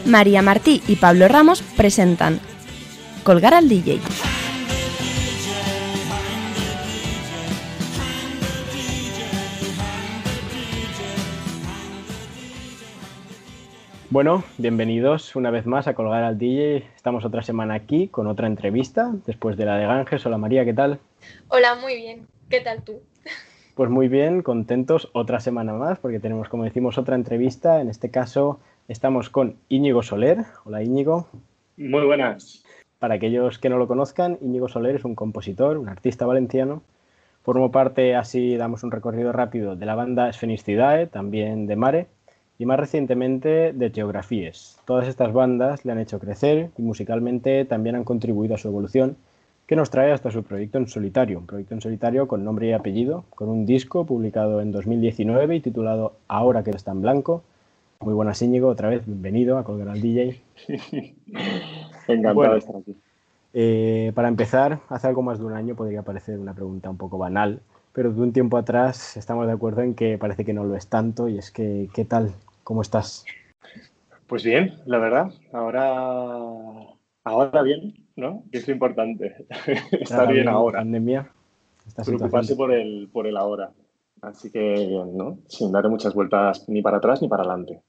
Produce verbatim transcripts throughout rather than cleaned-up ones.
María Martí y Pablo Ramos presentan Colgar al D J. Bueno, bienvenidos una vez más a Colgar al D J. Estamos otra semana aquí con otra entrevista, después de la de Ganges. Hola María, ¿qué tal? Hola, muy bien. ¿Qué tal tú? Pues muy bien, contentos otra semana más porque tenemos, como decimos, otra entrevista. En este caso estamos con Íñigo Soler. Hola Íñigo. Muy buenas. Para aquellos que no lo conozcan, Íñigo Soler es un compositor, un artista valenciano. Formó parte, así damos un recorrido rápido, de la banda Sfenistidae, también de Mare, y más recientemente de Geografíes. Todas estas bandas le han hecho crecer y musicalmente también han contribuido a su evolución, que nos trae hasta su proyecto en solitario, un proyecto en solitario con nombre y apellido, con un disco publicado en dos mil diecinueve y titulado Ahora que está en blanco. Muy buenas Íñigo, otra vez, bienvenido a Colgar al D J. Encantado bueno, de estar aquí. Eh, para empezar, hace algo más de un año podría parecer una pregunta un poco banal, pero de un tiempo atrás estamos de acuerdo en que parece que no lo es tanto, y es que, ¿qué tal? ¿Cómo estás? Pues bien, la verdad, ahora, ahora bien, ¿no? Que es lo importante, estar bien La ahora, pandemia, esta preocuparse situación. por el, por el ahora. Así que bien, ¿no? Sin darle muchas vueltas ni para atrás ni para adelante.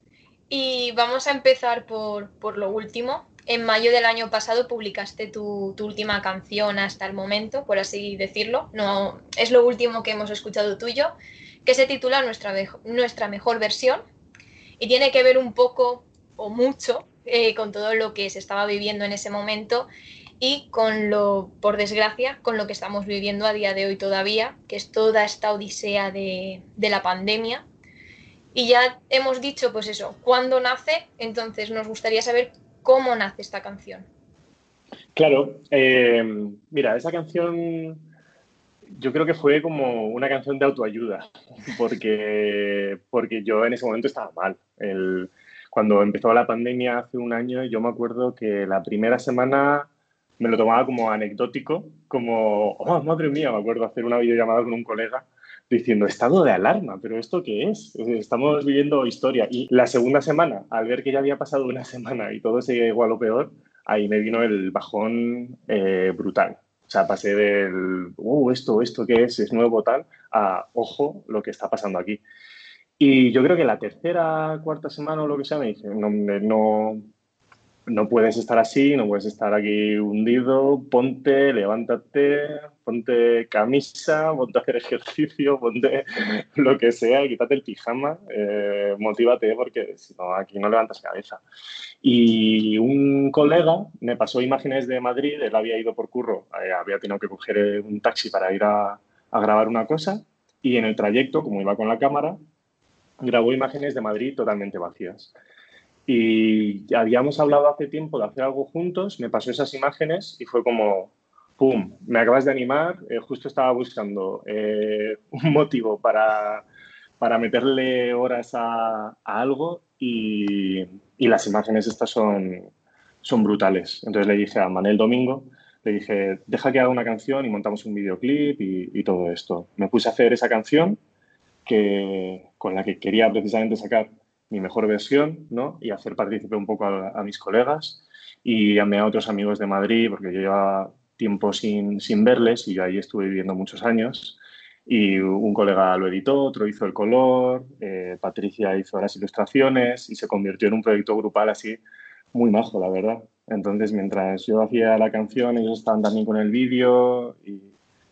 Y vamos a empezar por, por lo último. En mayo del año pasado publicaste tu, tu última canción hasta el momento, por así decirlo. No, es lo último que hemos escuchado tuyo, que se titula Nuestra, Nuestra Mejor Versión y tiene que ver un poco o mucho eh, con todo lo que se estaba viviendo en ese momento y con lo, por desgracia, con lo que estamos viviendo a día de hoy todavía, que es toda esta odisea de, de la pandemia. Y ya hemos dicho, pues eso, cuándo nace, entonces nos gustaría saber cómo nace esta canción. Claro, eh, mira, esa canción yo creo que fue como una canción de autoayuda, porque, porque yo en ese momento estaba mal. El, cuando empezó la pandemia hace un año, yo me acuerdo que la primera semana me lo tomaba como anecdótico, como, oh, madre mía, me acuerdo hacer una videollamada con un colega diciendo, estado de alarma, pero ¿esto qué es? Estamos viviendo historia. Y la segunda semana, al ver que ya había pasado una semana y todo seguía igual o peor, ahí me vino el bajón eh, brutal. O sea, pasé del, uh, esto, esto qué es, es nuevo tal, a, ojo, lo que está pasando aquí. Y yo creo que la tercera, cuarta semana o lo que sea, me dije, no, no, no puedes estar así, no puedes estar aquí hundido, ponte, levántate, ponte camisa, ponte a hacer ejercicio, ponte lo que sea, quítate el pijama, eh, motívate porque si no, aquí no levantas cabeza. Y un colega me pasó imágenes de Madrid, él había ido por curro, eh, había tenido que coger un taxi para ir a, a grabar una cosa y en el trayecto, como iba con la cámara, grabó imágenes de Madrid totalmente vacías. Y habíamos hablado hace tiempo de hacer algo juntos, me pasó esas imágenes y fue como, ¡pum!, me acabas de animar, eh, justo estaba buscando eh, un motivo para, para meterle horas a, a algo y, y las imágenes estas son, son brutales. Entonces le dije a Manel Domingo, le dije, deja que haga una canción y montamos un videoclip y, y todo esto. Me puse a hacer esa canción que, con la que quería precisamente sacar mi mejor versión, ¿no? Y hacer partícipe un poco a, a mis colegas y llamé a otros amigos de Madrid porque yo llevaba tiempo sin, sin verles y yo ahí estuve viviendo muchos años y un colega lo editó, otro hizo el color, eh, Patricia hizo las ilustraciones y se convirtió en un proyecto grupal así muy majo, la verdad. Entonces, mientras yo hacía la canción, ellos estaban también con el vídeo y,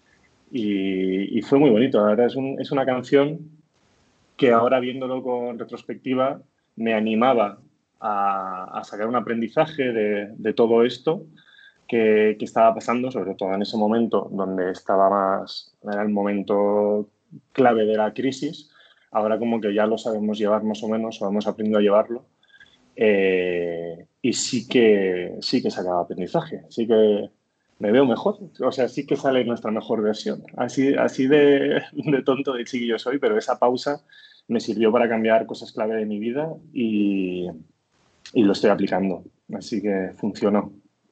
y, y fue muy bonito. La verdad es, un, es una canción que ahora viéndolo con retrospectiva me animaba a, a sacar un aprendizaje de, de todo esto que, que, estaba pasando, sobre todo en ese momento donde estaba más, era el momento clave de la crisis. Ahora como que ya lo sabemos llevar más o menos, o hemos aprendido a llevarlo. Eh, y sí que, sí que sacaba aprendizaje, sí que me veo mejor, o sea, sí que sale nuestra mejor versión. Así, así de, de tonto de chiquillo soy, pero esa pausa me sirvió para cambiar cosas clave de mi vida y, y lo estoy aplicando. Así que funcionó.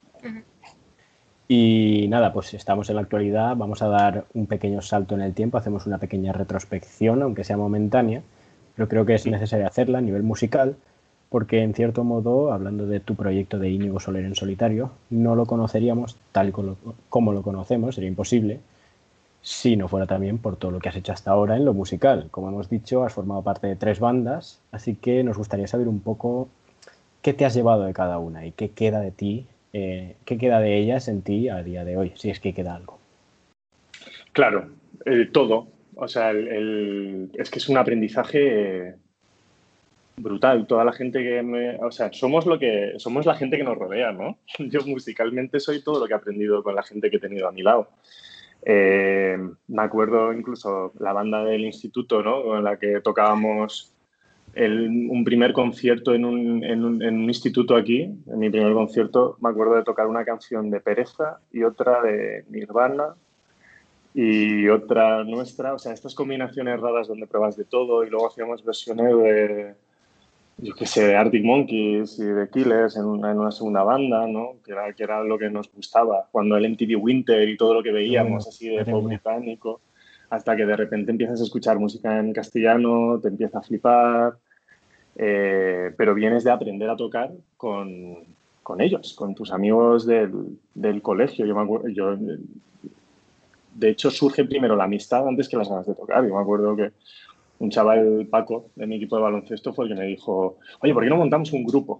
Y nada, pues estamos en la actualidad, vamos a dar un pequeño salto en el tiempo, hacemos una pequeña retrospección, aunque sea momentánea, pero creo que es necesario hacerla a nivel musical. porque en cierto modo, hablando de tu proyecto de Íñigo Soler en solitario, no lo conoceríamos tal como lo conocemos, sería imposible, si no fuera también por todo lo que has hecho hasta ahora en lo musical. Como hemos dicho, has formado parte de tres bandas, así que nos gustaría saber un poco qué te has llevado de cada una y qué queda de ti, eh, qué queda de ellas en ti a día de hoy, si es que queda algo. Claro, eh, todo. O sea, el, el, es que es un aprendizaje brutal. Toda la gente que me... O sea, somos lo que somos la gente que nos rodea, ¿no? Yo musicalmente soy todo lo que he aprendido con la gente que he tenido a mi lado. Eh, me acuerdo incluso la banda del instituto, ¿no? Con la que tocábamos el, un primer concierto en un, en, un, en un instituto aquí. En mi primer concierto me acuerdo de tocar una canción de Pereza y otra de Nirvana y otra nuestra. O sea, estas combinaciones raras donde pruebas de todo y luego hacíamos versiones de, yo qué sé, de Arctic Monkeys y de Killers en una, en una segunda banda, ¿no? Que era, que era lo que nos gustaba. Cuando el M T V Winter y todo lo que veíamos Bueno, así de pop británico, hasta que de repente empiezas a escuchar música en castellano, te empieza a flipar, eh, pero vienes de aprender a tocar con, con ellos, con tus amigos del, del colegio. Yo me acuerdo, yo, de hecho, surge primero la amistad antes que las ganas de tocar. Yo me acuerdo que un chaval, Paco, de mi equipo de baloncesto, fue el que me dijo, oye, ¿por qué no montamos un grupo?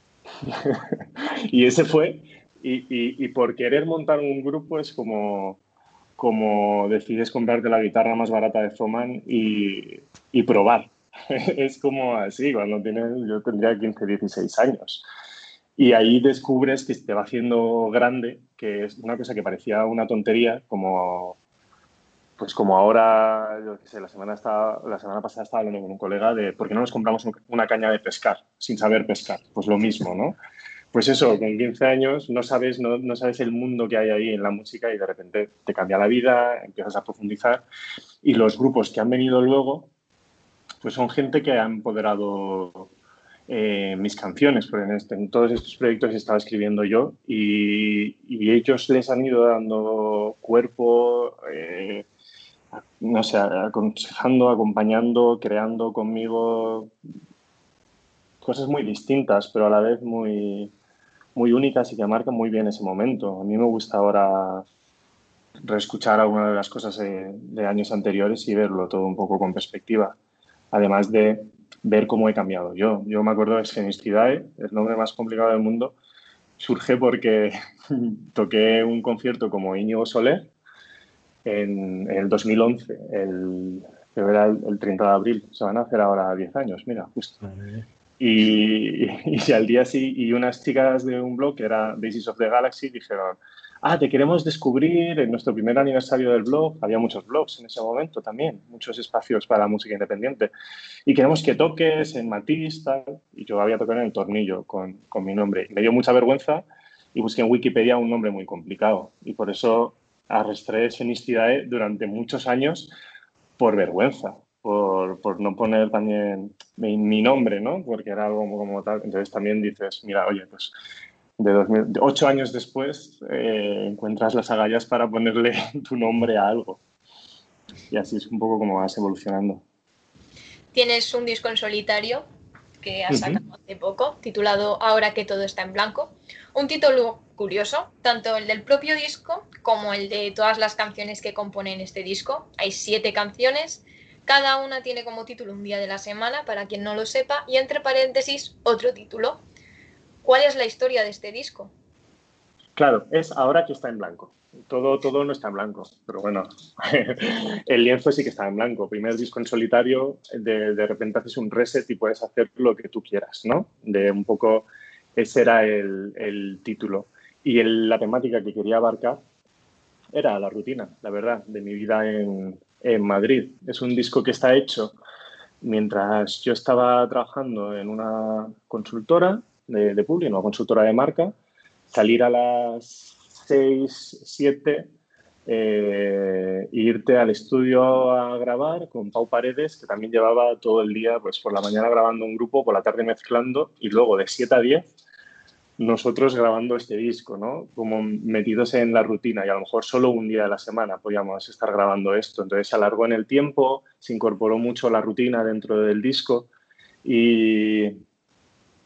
Y ese fue, y, y, y por querer montar un grupo es como, como decides comprarte la guitarra más barata de Thomann y, y probar. Es como así, cuando tienes, yo tendría quince, dieciséis años. Y ahí descubres que te va haciendo grande, que es una cosa que parecía una tontería, como... Pues como ahora, yo qué sé, la semana, estaba, la semana pasada estaba hablando con un colega de por qué no nos compramos una caña de pescar sin saber pescar. Pues lo mismo, ¿no? Pues eso, con quince años no sabes, no, no sabes el mundo que hay ahí en la música y de repente te cambia la vida, empiezas a profundizar. Y los grupos que han venido luego, pues son gente que ha empoderado eh, mis canciones. Porque en, este, en todos estos proyectos estaba escribiendo yo y, y ellos les han ido dando cuerpo... Eh, no sé, aconsejando, acompañando, creando conmigo cosas muy distintas, pero a la vez muy, muy únicas y que marcan muy bien ese momento. A mí me gusta ahora reescuchar algunas de las cosas de, de años anteriores y verlo todo un poco con perspectiva. Además de ver cómo he cambiado yo. Yo me acuerdo de Sfenistidae, el nombre más complicado del mundo, surge porque toqué un concierto como Íñigo Soler en, en el dos mil once, el, que era el, el treinta de abril. Se van a hacer ahora diez años, mira, justo. Y, y, y al día sí, y unas chicas de un blog que era Basis of the Galaxy dijeron, ah, te queremos descubrir en nuestro primer aniversario del blog. Había muchos blogs en ese momento también, muchos espacios para la música independiente. Y queremos que toques en Matiz, tal. Y yo había tocado en el Tornillo con, con mi nombre. Y me dio mucha vergüenza y busqué en Wikipedia un nombre muy complicado. Y por eso arrastré Sfenistidae durante muchos años por vergüenza, por, por no poner también mi, mi nombre, ¿no? Porque era algo como, como tal. Entonces también dices, mira, oye, pues de, dos mil, de ocho años después eh, encuentras las agallas para ponerle tu nombre a algo. Y así es un poco como vas evolucionando. Tienes un disco en solitario que has sacado uh-huh. hace poco, titulado Ahora que todo está en blanco. Un título curioso, tanto el del propio disco como el de todas las canciones que componen este disco. Hay siete canciones, cada una tiene como título un día de la semana, para quien no lo sepa, y entre paréntesis otro título. ¿Cuál es la historia de este disco? Claro, es Ahora que está en blanco. Todo, todo no está en blanco, pero bueno, el lienzo sí que está en blanco. Primer disco en solitario, de, de repente haces un reset y puedes hacer lo que tú quieras, ¿no? De un poco, ese era el, el título. Y el, la temática que quería abarcar era la rutina, la verdad, de mi vida en, en Madrid. Es un disco que está hecho mientras yo estaba trabajando en una consultora de, de publi, una consultora de marca, salir a las seis, siete, eh, irte al estudio a grabar con Pau Paredes, que también llevaba todo el día, pues por la mañana grabando un grupo, por la tarde mezclando, y luego de siete a diez nosotros grabando este disco, ¿no? Como metidos en la rutina, y a lo mejor solo un día de la semana podíamos estar grabando esto. Entonces se alargó en el tiempo, se incorporó mucho la rutina dentro del disco y...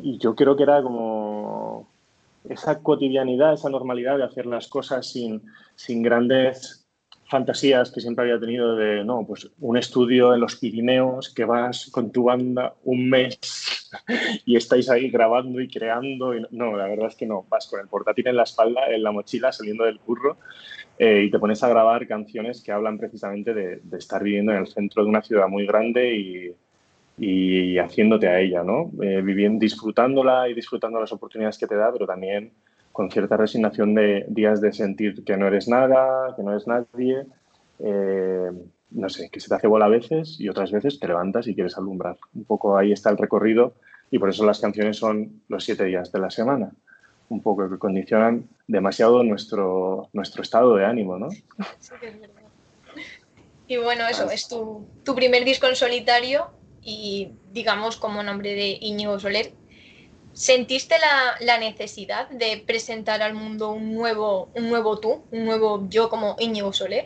y yo creo que era como esa cotidianidad, esa normalidad de hacer las cosas sin, sin grandes fantasías que siempre había tenido de, no, pues un estudio en los Pirineos que vas con tu banda un mes y estáis ahí grabando y creando. Y no, la verdad es que no, vas con el portátil en la espalda, en la mochila, saliendo del curro eh, y te pones a grabar canciones que hablan precisamente de, de estar viviendo en el centro de una ciudad muy grande y, y haciéndote a ella, ¿no? Eh, viviendo, disfrutándola y disfrutando las oportunidades que te da, pero también con cierta resignación de días de sentir que no eres nada, que no eres nadie, eh, no sé, que se te hace bola a veces y otras veces te levantas y quieres alumbrar. Un poco ahí está el recorrido y por eso las canciones son los siete días de la semana, un poco que condicionan demasiado nuestro, nuestro estado de ánimo, ¿no? Sí que es verdad. Y bueno, eso, es tu, tu primer disco en solitario y digamos como nombre de Íñigo Soler. ¿Sentiste la, la necesidad de presentar al mundo un nuevo, un nuevo tú, un nuevo yo como Íñigo Soler?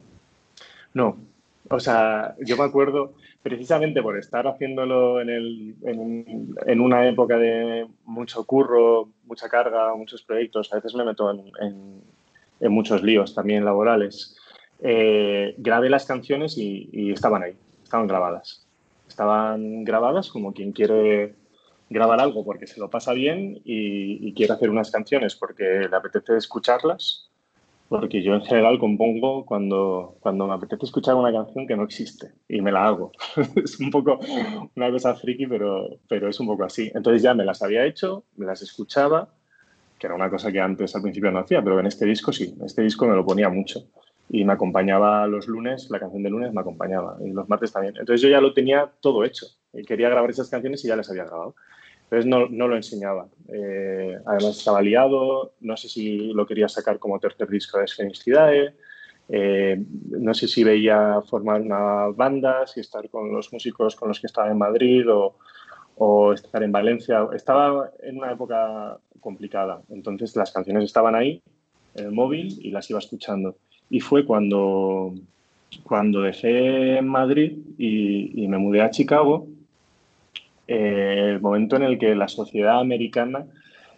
No, o sea, yo me acuerdo precisamente por estar haciéndolo en, el, en, en una época de mucho curro, mucha carga, muchos proyectos, a veces me meto en, en, en muchos líos también laborales. Eh, grabé las canciones y, y estaban ahí, estaban grabadas. Estaban grabadas como quien quiere grabar algo porque se lo pasa bien y, y quiere hacer unas canciones porque le apetece escucharlas, porque yo en general compongo cuando, cuando me apetece escuchar una canción que no existe y me la hago. Es un poco una cosa friki, pero, pero es un poco así. Entonces ya me las había hecho, me las escuchaba, que era una cosa que antes al principio no hacía, pero en este disco sí, en este disco me lo ponía mucho. Y me acompañaba los lunes, la canción de lunes me acompañaba, y los martes también. Entonces yo ya lo tenía todo hecho. Y quería grabar esas canciones y ya las había grabado. Entonces no, no lo enseñaba. Eh, además estaba liado, no sé si lo quería sacar como tercer disco de Sfenistidae, eh, no sé si veía formar una banda, si estar con los músicos con los que estaba en Madrid o, o estar en Valencia. Estaba en una época complicada, entonces las canciones estaban ahí en el móvil y las iba escuchando. Y fue cuando, cuando dejé Madrid y, y me mudé a Chicago, eh, el momento en el que la sociedad americana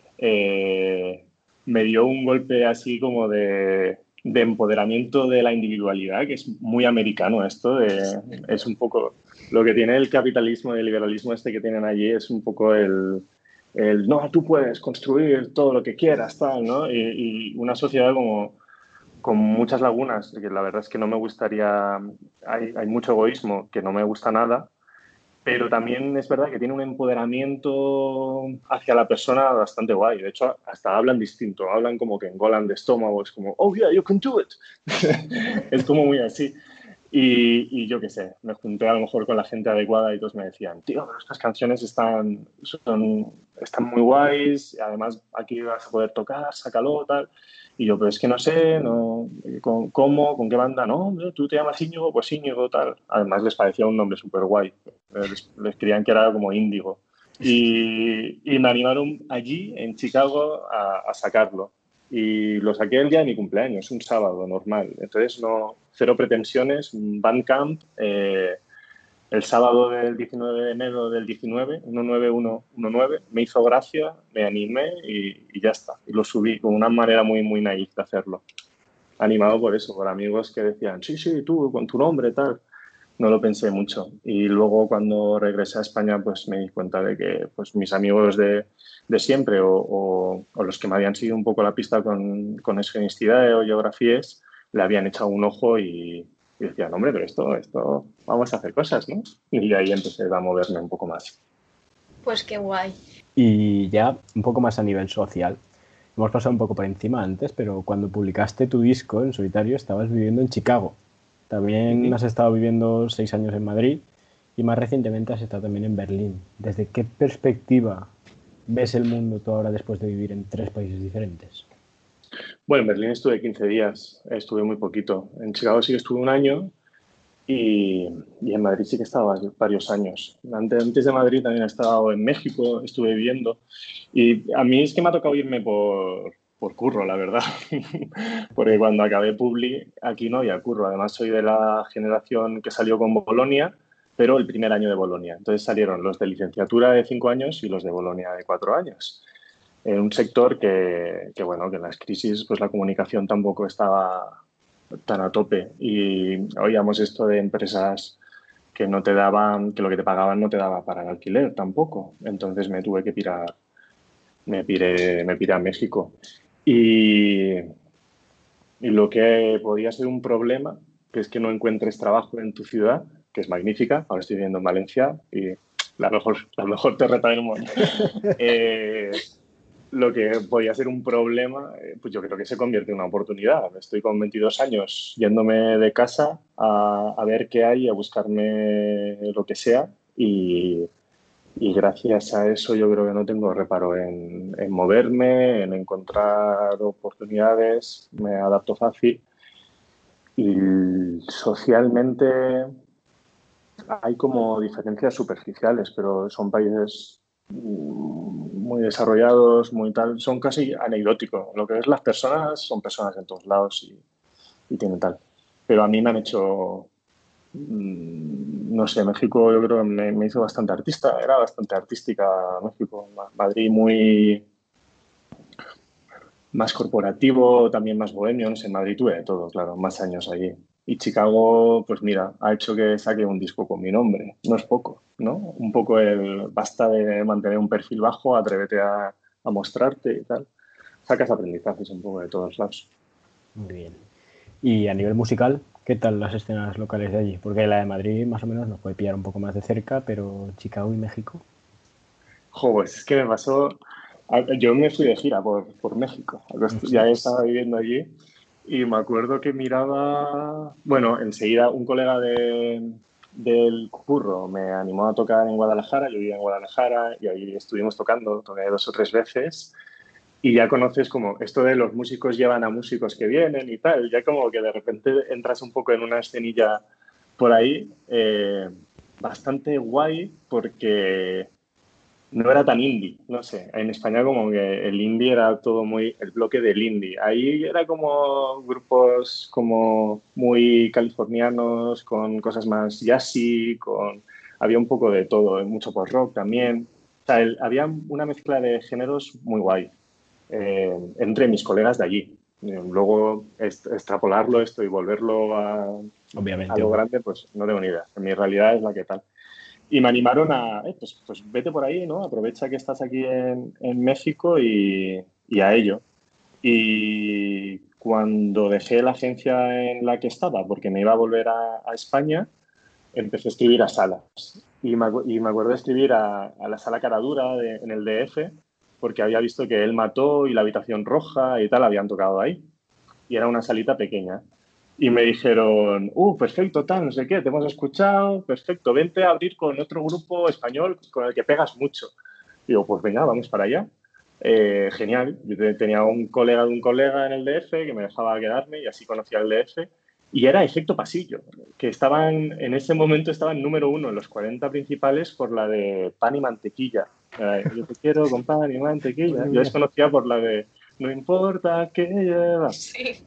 eh, me dio un golpe así como de, de empoderamiento de la individualidad, que es muy americano esto, de, es un poco lo que tiene el capitalismo y el liberalismo este que tienen allí, es un poco el, el no, tú puedes construir todo lo que quieras, tal, ¿no? Y, y una sociedad como con muchas lagunas, que la verdad es que no me gustaría, hay, hay mucho egoísmo que no me gusta nada, pero también es verdad que tiene un empoderamiento hacia la persona bastante guay. De hecho, hasta hablan distinto, hablan como que engolan de estómago, es como, oh yeah, you can do it. Es como muy así. Y, y yo qué sé, me junté a lo mejor con la gente adecuada y todos me decían, tío, pero estas canciones están, son, están muy guays, además aquí vas a poder tocar, sácalo, tal. Y yo, pero es que no sé, no, ¿con, ¿cómo? ¿Con qué banda? No, tú te llamas Íñigo, pues Íñigo, tal. Además les parecía un nombre súper guay. Les, les creían que era como Índigo. Y, y me animaron allí, en Chicago, a, a sacarlo. Y lo saqué el día de mi cumpleaños, un sábado normal. Entonces, no, cero pretensiones, un Bandcamp. Eh, el sábado del diecinueve de enero del diecinueve, uno nueve uno uno nueve, me hizo gracia, me animé y, y ya está. Y lo subí con una manera muy, muy naif de hacerlo. Animado por eso, por amigos que decían, sí, sí, tú, con tu nombre, tal. No lo pensé mucho. Y luego cuando regresé a España, pues me di cuenta de que pues, mis amigos de, de siempre o, o, o los que me habían seguido un poco la pista con, con esfenicidad o geografías, le habían echado un ojo y, y decían, hombre, pero esto, esto, vamos a hacer cosas, ¿no? Y ahí empecé a moverme un poco más. Pues qué guay. Y ya un poco más a nivel social. Hemos pasado un poco por encima antes, pero cuando publicaste tu disco en solitario estabas viviendo en Chicago. También has estado viviendo seis años en Madrid y más recientemente has estado también en Berlín. ¿Desde qué perspectiva ves el mundo tú ahora después de vivir en tres países diferentes? Bueno, en Berlín estuve quince días, estuve muy poquito. En Chicago sí que estuve un año y, y en Madrid sí que estaba varios años. Antes, antes de Madrid también he estado en México, estuve viviendo. Y a mí es que me ha tocado irme por, por curro, la verdad. Porque cuando acabé Publi, aquí no había curro. Además, soy de la generación que salió con Bolonia pero el primer año de Bolonia. Entonces salieron los de licenciatura de cinco años y los de Bolonia de cuatro años. En un sector que, que, bueno, que en las crisis pues la comunicación tampoco estaba tan a tope y oíamos esto de empresas que no te daban, que lo que te pagaban no te daba para el alquiler tampoco. Entonces me tuve que pirar, me piré, me piré a México. Y, y lo que podía ser un problema, que es que no encuentres trabajo en tu ciudad, que es magnífica, ahora estoy viviendo en Valencia y la mejor, la mejor terreta del mundo. eh, lo que podía ser un problema, eh, pues yo creo que se convierte en una oportunidad. Estoy con veintidós años yéndome de casa a, a ver qué hay, a buscarme lo que sea y, y gracias a eso yo creo que no tengo reparo en, en moverme, en encontrar oportunidades, me adapto fácil y socialmente hay como diferencias superficiales, pero son países muy desarrollados, muy tal, son casi anecdóticos. Lo que es las personas, son personas en todos lados y, y tienen tal. Pero a mí me han hecho, no sé, México yo creo que me, me hizo bastante artista, era bastante artística México. Madrid muy más corporativo, también más bohemio, no sé, en Madrid tuve de todo, claro, más años allí. Y Chicago, pues mira, ha hecho que saque un disco con mi nombre. No es poco, ¿no? Un poco el basta de mantener un perfil bajo, atrévete a, a mostrarte y tal. Sacas aprendizajes un poco de todos lados. Muy bien. Y a nivel musical, ¿qué tal las escenas locales de allí? Porque la de Madrid más o menos nos puede pillar un poco más de cerca, pero Chicago y México. Jo, pues es que me pasó... Yo me fui de gira por, por México. Ya estaba viviendo allí. Y me acuerdo que miraba... Bueno, enseguida un colega de, del curro me animó a tocar en Guadalajara. Yo vivía en Guadalajara y ahí estuvimos tocando, toqué dos o tres veces. Y ya conoces como esto de los músicos llevan a músicos que vienen y tal. Ya como que de repente entras un poco en una escenilla por ahí eh, bastante guay porque... no era tan indie, no sé. En España como que el indie era todo muy... el bloque del indie. Ahí era como grupos como muy californianos, con cosas más jazzy, con... había un poco de todo, mucho post-rock también. O sea, el... había una mezcla de géneros muy guay eh, entre mis colegas de allí. Luego est extrapolarlo esto y volverlo a, Obviamente, a lo grande, pues no tengo ni idea. Mi realidad es la que tal. Y me animaron a, eh, pues, pues vete por ahí, ¿no? Aprovecha que estás aquí en, en México y, y a ello. Y cuando dejé la agencia en la que estaba, porque me iba a volver a, a España, empecé a escribir a salas. Y me, y me acuerdo de escribir a, a la Sala Caradura de, en el D F, porque había visto que Él Mató y La Habitación Roja y tal habían tocado ahí. Y era una salita pequeña. Y me dijeron, uh, perfecto, tal, no sé qué, te hemos escuchado, perfecto, vente a abrir con otro grupo español con el que pegas mucho. Digo, pues venga, vamos para allá. Eh, genial. Yo tenía un colega de un colega en el D F que me dejaba quedarme y así conocía el D F. Y era Efecto Pasillo, que estaban, en ese momento estaban número uno en los cuarenta principales por la de Pan y Mantequilla. Eh, yo te quiero con pan y mantequilla. Yo les conocía por la de No importa qué llevas. Sí.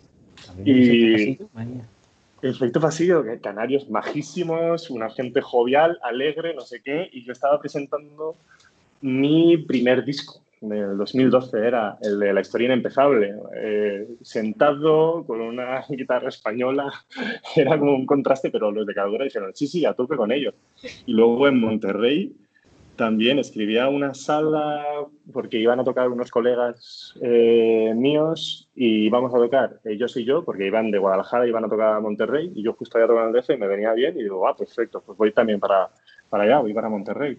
Y Efecto Pasillo, canarios majísimos, una gente jovial, alegre, no sé qué, y yo estaba presentando mi primer disco del dos mil doce, era el de La Historia Inempezable, eh, sentado con una guitarra española, era como un contraste, pero los de Caradura dijeron, sí, sí, a tope con ellos. Y luego en Monterrey también escribía una sala porque iban a tocar unos colegas eh, míos y íbamos a tocar ellos y yo, porque iban de Guadalajara, iban a tocar a Monterrey y yo justo había tocado en el D F y me venía bien y digo, ah, perfecto, pues voy también para, para allá, voy para Monterrey.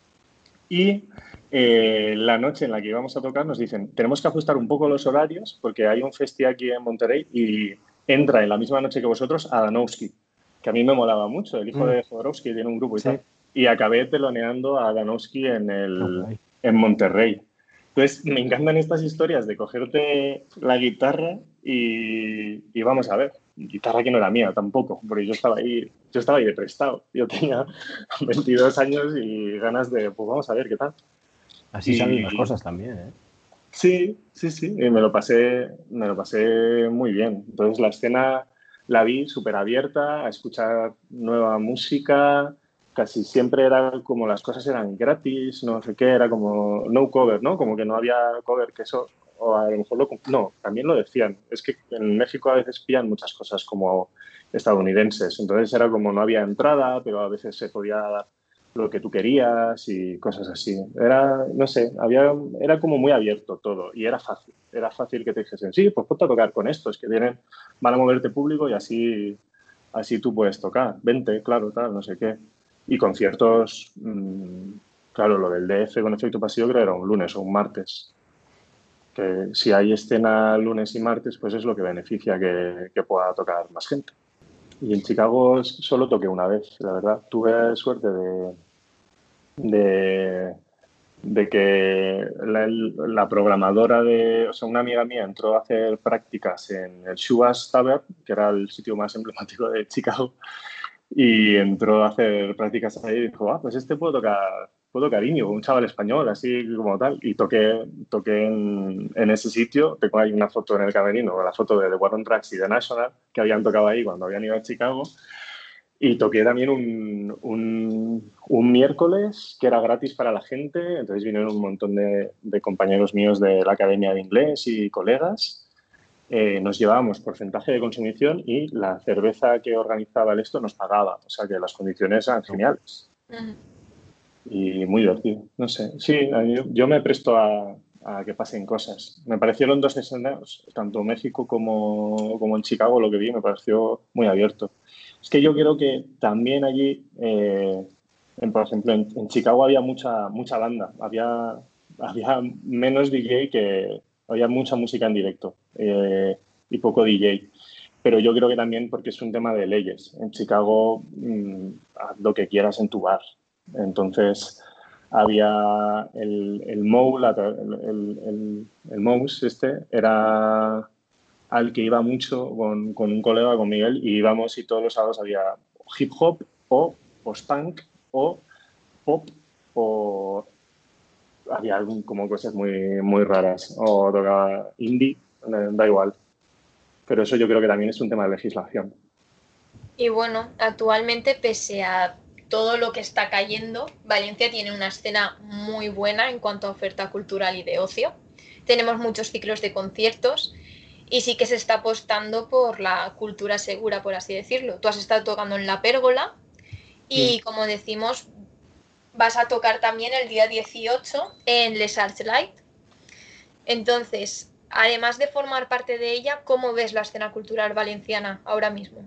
Y eh, la noche en la que íbamos a tocar nos dicen, tenemos que ajustar un poco los horarios porque hay un festi aquí en Monterrey y entra en la misma noche que vosotros Adanowski, que a mí me molaba mucho, el hijo mm. de Jodorowsky tiene un grupo y sí. tal. Y acabé teloneando a Adanowski en, el, okay. en Monterrey. Entonces, me encantan estas historias de cogerte la guitarra y, y vamos a ver. Guitarra que no era mía tampoco, porque yo estaba ahí, yo estaba ahí de prestado. Yo tenía veintidós años y ganas de, pues vamos a ver qué tal. Así y, salen las cosas también, ¿eh? Sí, sí, sí. Y me lo pasé, me lo pasé muy bien. Entonces, la escena la vi súper abierta a escuchar nueva música. casi siempre era como las cosas eran gratis, no sé qué, era como no cover, ¿no? Como que no había cover, que eso, o a lo mejor lo, no, también lo decían. Es que en México a veces pillan muchas cosas como estadounidenses, entonces era como no había entrada, pero a veces se podía dar lo que tú querías y cosas así. Era, no sé, había, era como muy abierto todo y era fácil. Era fácil que te dijesen, sí, pues ponte a tocar con estos que vienen, van a moverte público y así, así tú puedes tocar. Vente, claro, tal, no sé qué. Y conciertos, mmm, claro, lo del D F con Efecto Pasillo creo que era un lunes o un martes. Que si hay escena lunes y martes, pues es lo que beneficia que, que pueda tocar más gente. Y en Chicago solo toqué una vez, la verdad. Tuve suerte de, de, de que la, la programadora de... O sea, una amiga mía entró a hacer prácticas en el Shoegaze Tavern, que era el sitio más emblemático de Chicago, y entró a hacer prácticas ahí y dijo, ah, pues este puedo tocar, puedo tocar Íñigo, un chaval español, así como tal. Y toqué, toqué en, en ese sitio. Tengo ahí una foto en el camerino, la foto de The War on Drugs y The National, que habían tocado ahí cuando habían ido a Chicago. Y toqué también un, un, un miércoles que era gratis para la gente. Entonces vinieron un montón de, de compañeros míos de la Academia de Inglés y colegas. Eh, nos llevábamos porcentaje de consumición y la cerveza que organizaba el esto nos pagaba. O sea que las condiciones eran geniales. Uh-huh. Y muy divertido. No sé. Sí, yo, yo me presto a, a que pasen cosas. Me parecieron dos escenarios, tanto en México como, como en Chicago, lo que vi, me pareció muy abierto. Es que yo creo que también allí, eh, en, por ejemplo, en, en Chicago había mucha, mucha banda. Había, había menos D J que... Había mucha música en directo eh, y poco D J. Pero yo creo que también porque es un tema de leyes. En Chicago, mmm, haz lo que quieras en tu bar. Entonces, había el, el Moe, el, el, el, el Mouse este, era al que iba mucho con, con un colega, con Miguel, y íbamos y todos los sábados había hip hop o post-punk o pop o... había algún, como cosas muy, muy raras, o tocaba indie, da igual. Pero eso yo creo que también es un tema de legislación. Y bueno, actualmente, pese a todo lo que está cayendo, Valencia tiene una escena muy buena en cuanto a oferta cultural y de ocio. Tenemos muchos ciclos de conciertos y sí que se está apostando por la cultura segura, por así decirlo. Tú has estado tocando en La Pérgola y, mm. como decimos, vas a tocar también el día dieciocho en Les Arts Light. Entonces, además de formar parte de ella, ¿cómo ves la escena cultural valenciana ahora mismo?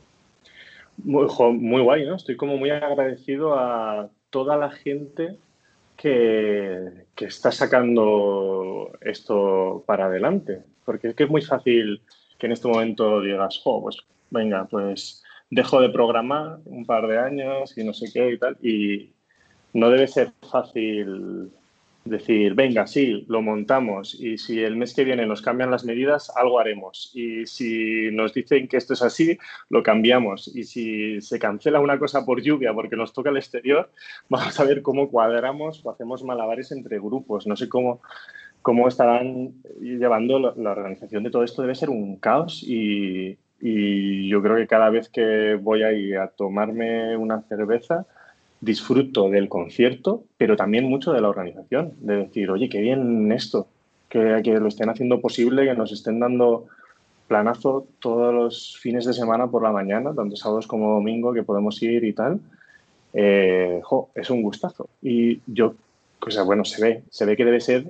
Muy, muy guay, ¿no? Estoy como muy agradecido a toda la gente que, que está sacando esto para adelante. Porque es que es muy fácil que en este momento digas, oh, pues venga, pues dejo de programar un par de años y no sé qué y tal. Y no debe ser fácil decir, venga, sí, lo montamos y si el mes que viene nos cambian las medidas, algo haremos. Y si nos dicen que esto es así, lo cambiamos. Y si se cancela una cosa por lluvia porque nos toca el exterior, vamos a ver cómo cuadramos o hacemos malabares entre grupos. No sé cómo, cómo estarán llevando la, la organización de todo esto. Debe ser un caos y, y yo creo que cada vez que voy ahí a tomarme una cerveza, disfruto del concierto, pero también mucho de la organización, de decir, oye, qué bien esto, que, que lo estén haciendo posible, que nos estén dando planazo todos los fines de semana por la mañana, tanto sábados como domingo, que podemos ir y tal. Eh, jo, es un gustazo. Y yo, o sea, bueno, se ve, se ve que debe ser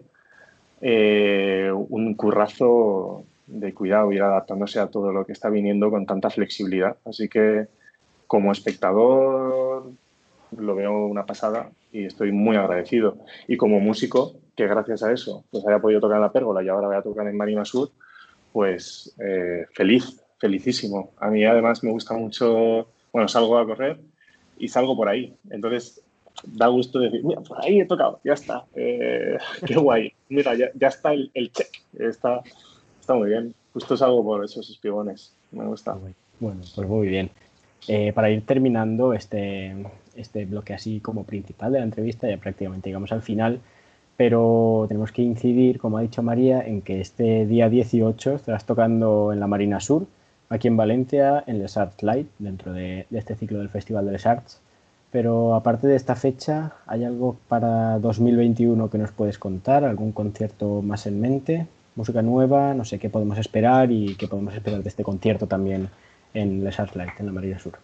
eh, un currazo de cuidado, ir adaptándose a todo lo que está viniendo con tanta flexibilidad. Así que, como espectador, lo veo una pasada y estoy muy agradecido. Y como músico, que gracias a eso pues haya podido tocar en La Pérgola y ahora voy a tocar en Marina Sur, pues eh, feliz, felicísimo. A mí además me gusta mucho, bueno, salgo a correr y salgo por ahí. Entonces da gusto decir, mira, por ahí he tocado, ya está. Eh, qué guay. Mira, ya, ya está el, el check. Está, está muy bien. Justo salgo por esos espigones. Me gusta. Bueno, pues muy bien. Eh, para ir terminando este, este bloque así como principal de la entrevista, ya prácticamente llegamos al final, pero tenemos que incidir, como ha dicho María, en que este día dieciocho estarás tocando en la Marina Sur, aquí en Valencia, en Les Arts Light, dentro de, de este ciclo del Festival de Les Arts. Pero aparte de esta fecha, ¿hay algo para dos mil veintiuno que nos puedes contar? ¿Algún concierto más en mente? ¿Música nueva? No sé, ¿qué podemos esperar y qué podemos esperar de este concierto también en Les Arts Light, en la Marina Sur?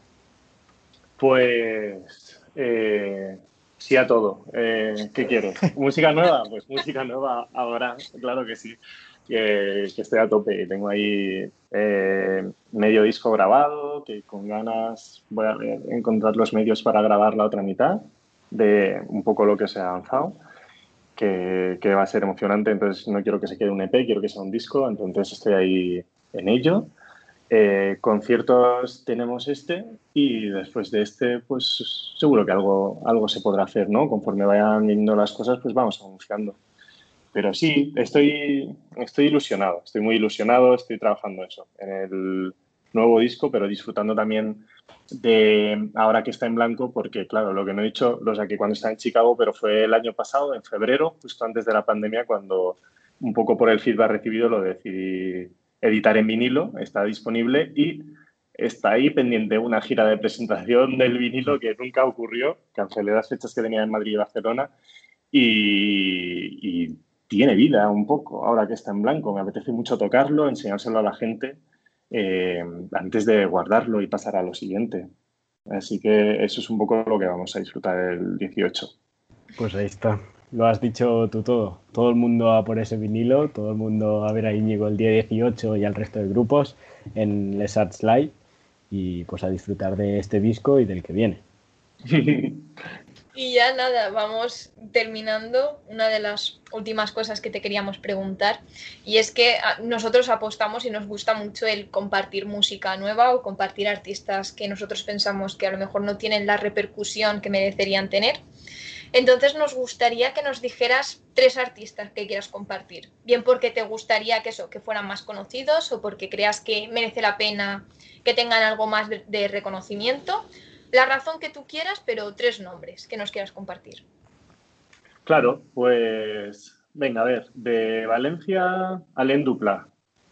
Pues eh, sí a todo. Eh, ¿Qué quieres? ¿Música nueva? Pues música nueva ahora, claro que sí. Que, que estoy a tope. Tengo ahí eh, medio disco grabado, que con ganas voy a ver, encontrar los medios para grabar la otra mitad de un poco lo que se ha avanzado, que, que va a ser emocionante. Entonces no quiero que se quede un E P, quiero que sea un disco, entonces estoy ahí en ello. Eh, conciertos tenemos este y después de este pues seguro que algo, algo se podrá hacer, ¿no? Conforme vayan viendo las cosas pues vamos anunciando. Pero sí, estoy, estoy ilusionado, estoy muy ilusionado, estoy trabajando eso, en el nuevo disco, pero disfrutando también de ahora que está en blanco, porque claro, lo que no he dicho, lo saqué cuando estaba en Chicago, pero fue el año pasado, en febrero, justo antes de la pandemia, cuando un poco por el feedback recibido lo decidí editar en vinilo, está disponible y está ahí pendiente una gira de presentación del vinilo que nunca ocurrió, cancelé las fechas que tenía en Madrid y Barcelona y... y tiene vida un poco, ahora que está en blanco. Me apetece mucho tocarlo, enseñárselo a la gente eh, antes de guardarlo y pasar a lo siguiente. Así que eso es un poco lo que vamos a disfrutar el dieciocho. Pues ahí está. Lo has dicho tú todo. Todo el mundo va por ese vinilo, todo el mundo a ver a Íñigo el día dieciocho y al resto de grupos en Les Arts Live y pues a disfrutar de este disco y del que viene. Y ya nada, vamos terminando. Una de las últimas cosas que te queríamos preguntar, y es que nosotros apostamos y nos gusta mucho el compartir música nueva o compartir artistas que nosotros pensamos que a lo mejor no tienen la repercusión que merecerían tener. Entonces nos gustaría que nos dijeras tres artistas que quieras compartir, bien porque te gustaría que eso, que fueran más conocidos o porque creas que merece la pena que tengan algo más de, de reconocimiento. La razón que tú quieras, pero tres nombres que nos quieras compartir. Claro, pues venga, a ver, de Valencia, Alain Dupla,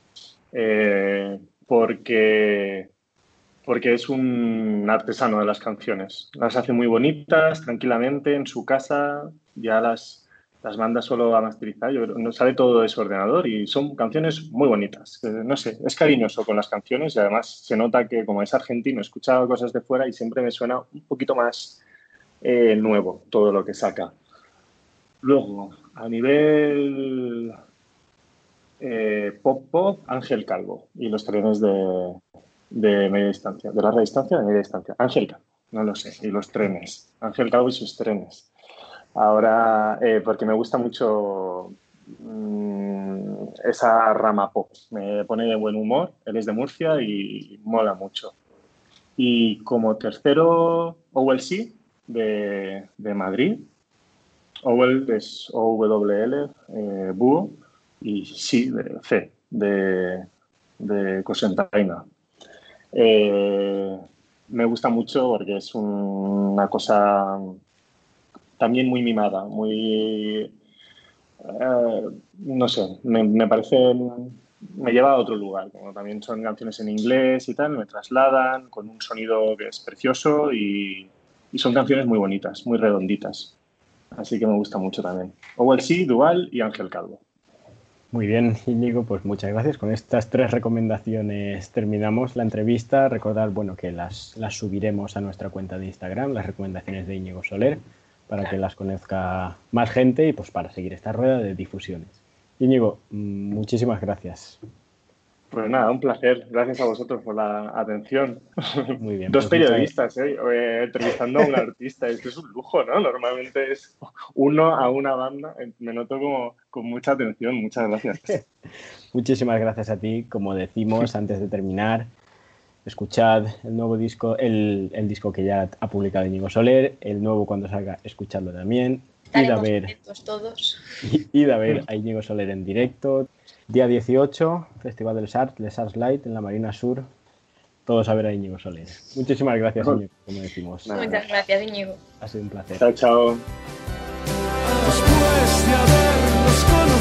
eh, porque, porque es un artesano de las canciones. Las hace muy bonitas, tranquilamente, en su casa, ya las, las manda solo a masterizar, yo, no sabe todo de su ordenador y son canciones muy bonitas. Eh, no sé, es cariñoso con las canciones y además se nota que como es argentino, he escuchado cosas de fuera y siempre me suena un poquito más eh, nuevo todo lo que saca. Luego, a nivel eh, pop pop, Ángel Calvo y los trenes de, de media distancia, de larga distancia, de media distancia. Ángel Calvo, no lo sé, y los trenes. Ángel Calvo y sus trenes. Ahora, eh, porque me gusta mucho mmm, esa rama pop. Me pone de buen humor. Él es de Murcia y mola mucho. Y como tercero, Owell C, de, de Madrid. Owell es O W L, eh, Búho, y C, de C, de, de Cosentaina. Eh, me gusta mucho porque es un, una cosa... también muy mimada, muy, eh, no sé, me, me parece, me lleva a otro lugar, como también son canciones en inglés y tal, me trasladan con un sonido que es precioso y, y son canciones muy bonitas, muy redonditas, así que me gusta mucho también. Owell C, Dual y Ángel Calvo. Muy bien, Íñigo, pues muchas gracias. Con estas tres recomendaciones terminamos la entrevista. Recordad, bueno, que las, las subiremos a nuestra cuenta de Instagram, las recomendaciones de Íñigo Soler, para que las conozca más gente y pues para seguir esta rueda de difusiones. Íñigo, muchísimas gracias. Pues nada, un placer. Gracias a vosotros por la atención. Muy bien. Dos pues periodistas, ¿eh? Eh, entrevistando a un artista. Esto es un lujo, ¿no? Normalmente es uno a una banda. Me noto como con mucha atención. Muchas gracias. Muchísimas gracias a ti. Como decimos antes de terminar, escuchad el nuevo disco, el, el disco que ya ha publicado Íñigo Soler, el nuevo cuando salga, escuchadlo también. Id a ver, todos. Id a ver a Íñigo Soler en directo. Día dieciocho, Festival de Les Arts, Les Arts Light en la Marina Sur. Todos a ver a Íñigo Soler. Muchísimas gracias, Íñigo, como decimos. Nada. Muchas gracias, Íñigo. Ha sido un placer. Chao, chao. Después de habernos conocido.